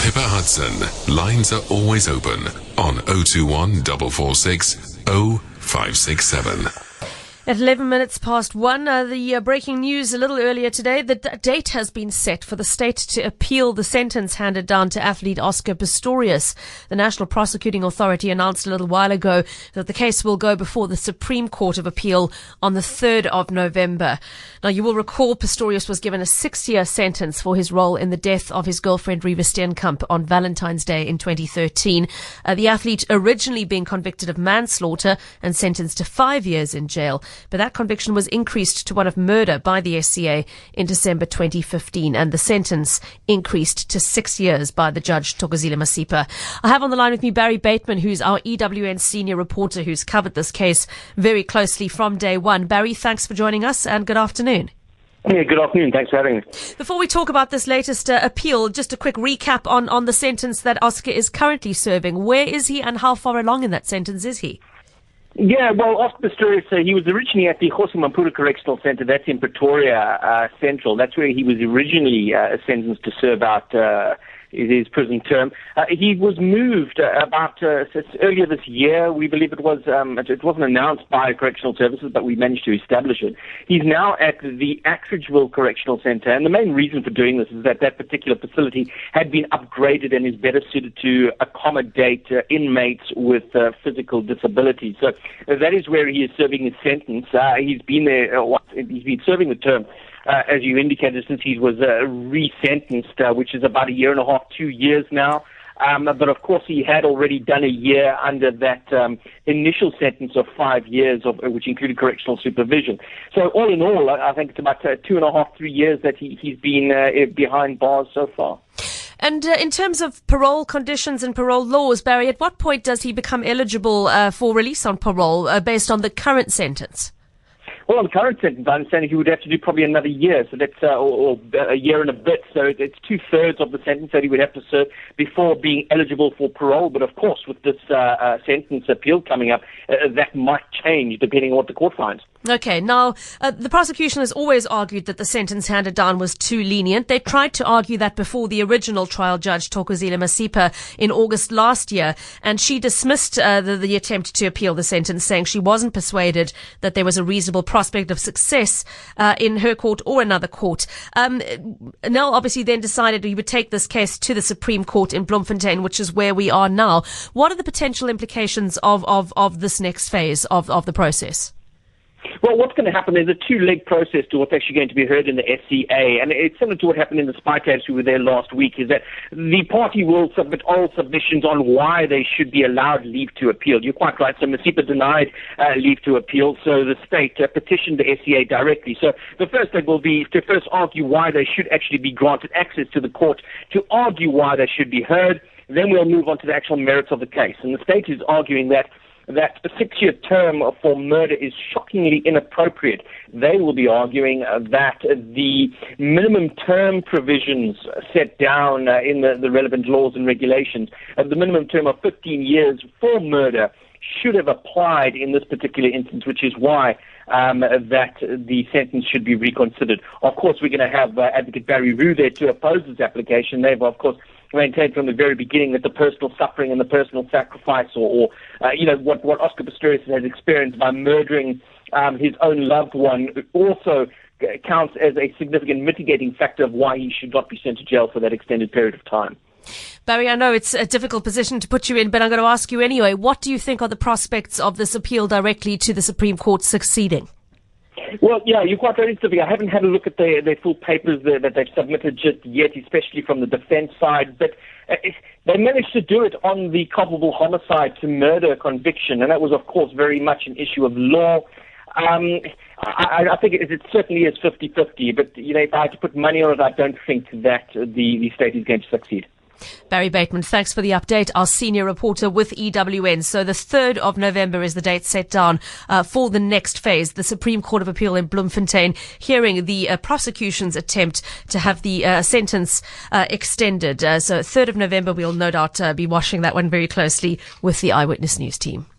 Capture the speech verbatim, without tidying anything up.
Pippa Hudson. Lines are always open on oh two one, four four six, oh five six seven. At eleven minutes past one, uh, the uh, breaking news a little earlier today, the d- date has been set for the state to appeal the sentence handed down to athlete Oscar Pistorius. The National Prosecuting Authority announced a little while ago that the case will go before the Supreme Court of Appeal on the third of November. Now, you will recall Pistorius was given a six-year sentence for his role in the death of his girlfriend Reeva Steenkamp on Valentine's Day in twenty thirteen. Uh, the athlete originally being convicted of manslaughter and sentenced to five years in jail. But that conviction was increased to one of murder by the S C A in December twenty fifteen, and the sentence increased to six years by the judge, Thokozile Masipa. I have on the line with me Barry Bateman, who's our E W N senior reporter who's covered this case very closely from day one. Barry, thanks for joining us and good afternoon. Yeah, good afternoon. Thanks for having me. Before we talk about this latest uh, appeal, just a quick recap on, on the sentence that Oscar is currently serving. Where is he and how far along in that sentence is he? Yeah, well, Oscar Pistorius, uh, he was originally at the Kgosi Mampuru Correctional Centre. That's in Pretoria uh, Central. That's where he was originally uh, sentenced to serve out uh, his prison term. Uh, he was moved uh, about uh, earlier this year. We believe it was. Um, it wasn't announced by Correctional Services, but we managed to establish it. He's now at the Attridgeville Correctional Centre, and the main reason for doing this is that that particular facility had been upgraded and is better suited to accommodate uh, inmates with uh, physical disabilities. So uh, that is where he is serving his sentence. Uh, he's been there. Uh, he's been serving the term. Uh, as you indicated, since he was uh, re-sentenced, uh, which is about a year and a half, two years now. Um, but of course, he had already done a year under that um, initial sentence of five years, of, which included correctional supervision. So all in all, I think it's about uh, two and a half, three years that he, he's been uh, behind bars so far. And uh, in terms of parole conditions and parole laws, Barry, at what point does he become eligible uh, for release on parole uh, based on the current sentence? Well, on the current sentence, I understand he would have to do probably another year, so that's uh, or, or a year and a bit. So it's two-thirds of the sentence that he would have to serve before being eligible for parole. But of course, with this uh, uh, sentence appeal coming up, uh, that might change depending on what the court finds. Okay, now, uh, the prosecution has always argued that the sentence handed down was too lenient. They tried to argue that before the original trial judge, Thokozile Masipa, in August last year, and she dismissed uh, the, the attempt to appeal the sentence, saying she wasn't persuaded that there was a reasonable prospect of success uh, in her court or another court. Um, Nel obviously then decided he would take this case to the Supreme Court in Bloemfontein, which is where we are now. What are the potential implications of, of, of this next phase of, of the process? Well, what's going to happen is a two-leg process to what's actually going to be heard in the S C A, and it's similar to what happened in the spy case we were there last week, is that the party will submit oral submissions on why they should be allowed leave to appeal. You're quite right, so Masipa denied uh, leave to appeal, so the state uh, petitioned the S C A directly. So the first leg will be to first argue why they should actually be granted access to the court, to argue why they should be heard. Then we'll move on to the actual merits of the case, and the state is arguing that that a six-year term for murder is shockingly inappropriate. They will be arguing uh, that the minimum term provisions set down uh, in the, the relevant laws and regulations, uh, the minimum term of fifteen years for murder should have applied in this particular instance, which is why um, that the sentence should be reconsidered. Of course, we're going to have uh, Advocate Barry Roux there to oppose this application. They've, of course, maintained from the very beginning that the personal suffering and the personal sacrifice, or, or uh, you know, what, what Oscar Pistorius has experienced by murdering um, his own loved one also counts as a significant mitigating factor of why he should not be sent to jail for that extended period of time. Barry, I know it's a difficult position to put you in, but I'm going to ask you anyway. What do you think are the prospects of this appeal directly to the Supreme Court succeeding? Well, yeah, you're quite right, Sophie. I haven't had a look at their, their full papers there, that they've submitted just yet, especially from the defense side. But uh, they managed to do it on the culpable homicide to murder conviction, and that was, of course, very much an issue of law. Um, I, I think it, it certainly is fifty-fifty, but you know, if I had to put money on it, I don't think that the, the state is going to succeed. Barry Bateman, thanks for the update. Our senior reporter with E W N. So the third of November is the date set down uh, for the next phase. The Supreme Court of Appeal in Bloemfontein hearing the uh, prosecution's attempt to have the uh, sentence uh, extended. Uh, so third of November, we'll no doubt uh, be watching that one very closely with the Eyewitness News team.